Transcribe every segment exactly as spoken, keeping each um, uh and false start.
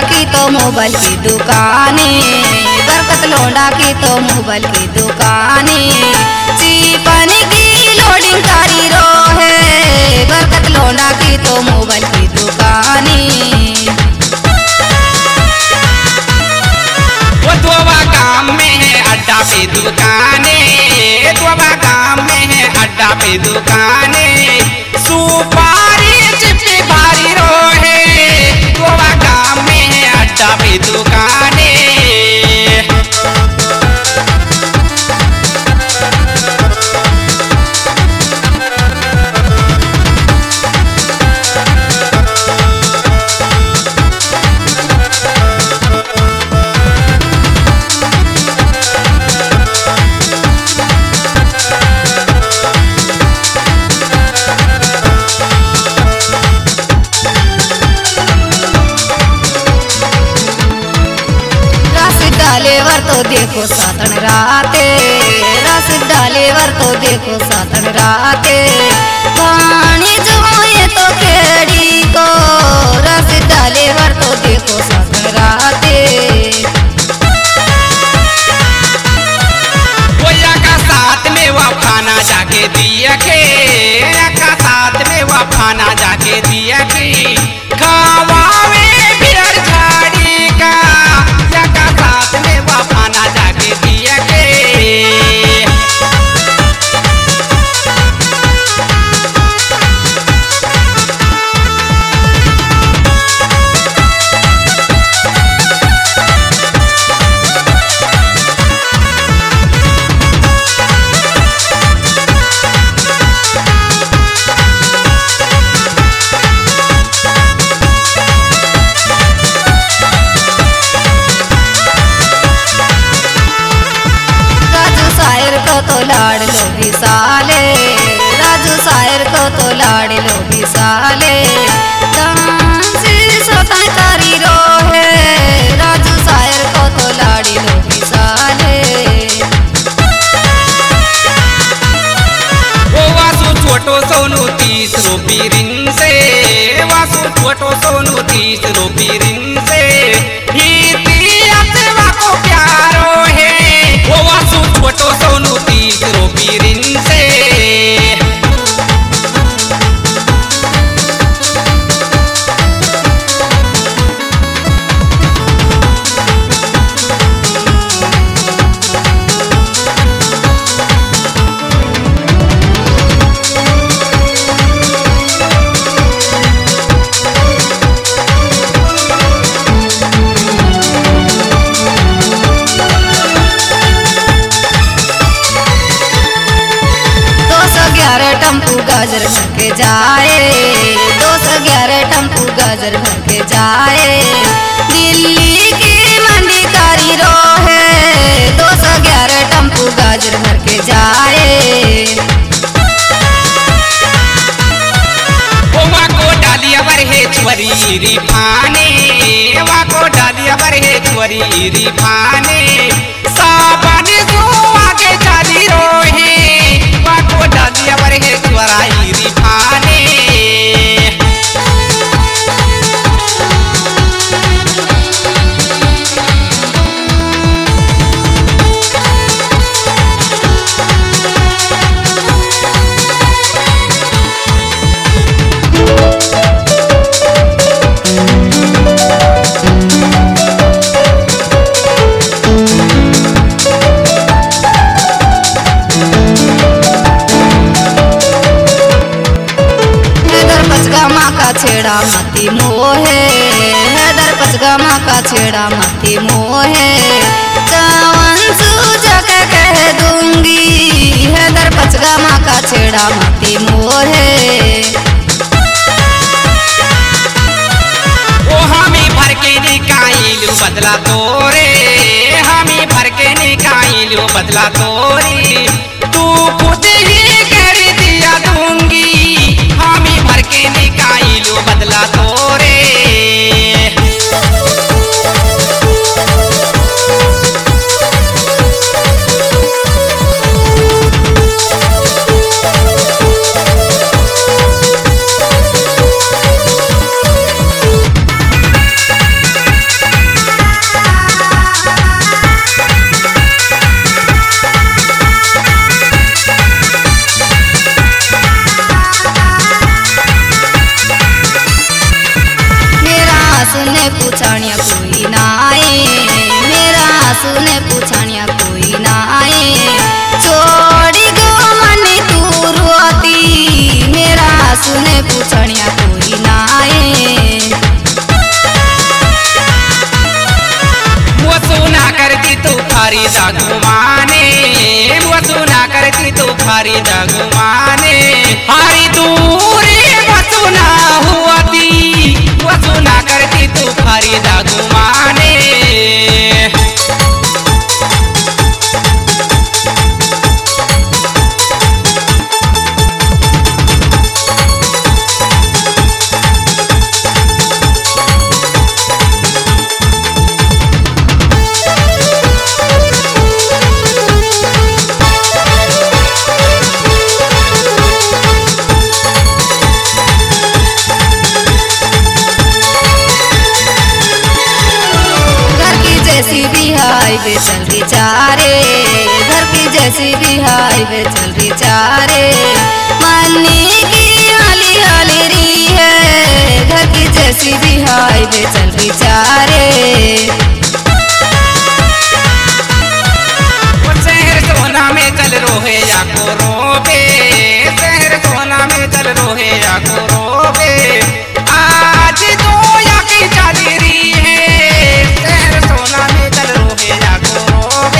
की तो मोबाइल की दुकाने, बरकत लोंडा की तो मोबाइल की दुकाने, चिपन की लोडिंग कारी रो है, बरकत लोंडा की तो मोबाइल की दुकाने। वो दोबा गांव में है अड्डा पे दुकाने, दोबा गांव में है अड्डा पे दुकाने, सुपारी चिप्पी भारी रो है, दोबा गांव में है अड्डा पे दुकाने। डालेवर तो देखो सातन राते, रस डालेवर तो देखो सातन राते, पानी जो ये तो केड़ी को, रस डालेवर तो देखो सातन राते। वो का साथ में वफाना जाके दिया के, का साथ में वफाना जाके दिया के, खावावे बियर झाड़ी का, का साथ में वफाना जाके दिया के। तो लाड़ लो विसाले, राजू शायर को तो लाड़ लो विसाले, कारी रो है, राजू शायर को तो लाड़ी लो विसाले। वो वासु छोटो सोनू तीस रूपी रिंग से, वासु छोटो सोनू तीस रूपी रिंग से, ही तीसवा को प्यारो है, वो वासु छोटो सोनू तीस रूपी रिंग से। टम्पू गाजर भर के जाए, दो सौ ग्यारह टम्पू गाजर भर के जाए, दिल्ली की मंडी कारी रो है, दो सौ ग्यारह टम्पू गाजर भर के जाए। को डालिया बर है छुरी रिफाने, वा को डालिया बर है छुरी रिफाने, साबन जो आगे चाली रो है, वा को डालिया बर है छुराई रिफाने। छेड़ा मती मोहे, हैदर पचगामा का छेड़ा मती मोहे, चवन सूझा के कह दूंगी, हैदर पचगामा का छेड़ा मती मोहे। ओ हमें भर के निकाइलू बदला तोरे, हमें भर के निकाइलू बदला तोरी, तू खुद ही कर दिया दूंगी, हमें भर के निकाइलू बदला तोरे। सुने पूछानिया कोई ना आए, मेरा सुने पूछानिया कोई ना आए। छोड़ी गो मन तू रोती, मेरा सुने पूछानिया कोई ना आए। वो सुना करती तू फारी दागुमाने, वो सुना करती तू फारी दागुमाने। हारी दूरी वो सुना हुआती, वो सुना करती तू फारी दागुमाने। जैसी भी हाईवे चल रही चारे, घर की जैसी भी हाईवे चल रही चारे। मन्नी की हाली हाली री है, घर की जैसी भी हाईवे चल रही चारे। शहर सोना में चल रोहे या को रोबे, शहर सोना में चल रोहे या को रोबे। आज तो या की चाली री है, शहर सोना में चल रोहे या को रोबे।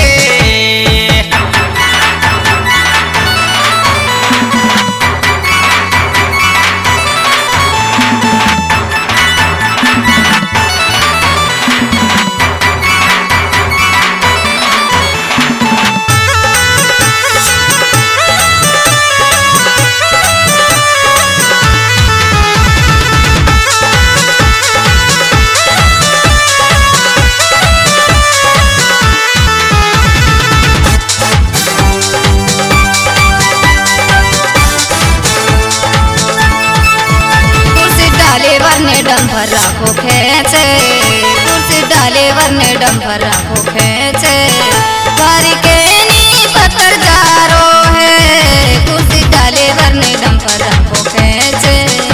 वरने डंपर राखो खेचे, कुर्सी डाले वरने डंपर राखो खेचे। घर के नी पत्थर जारो है, कुर्सी डाले वरने डंपर राखो खेचे।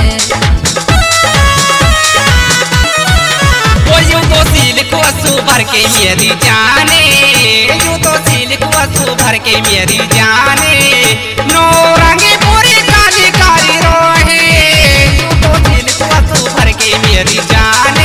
वो यूं तो सील को असू भर के मेरी जाने, यूं तो सील को असू भर के मेरी जाने। नो रंगे पूरी काली काली रोहे, यूं तो सील को असू भर के मेरी जाने।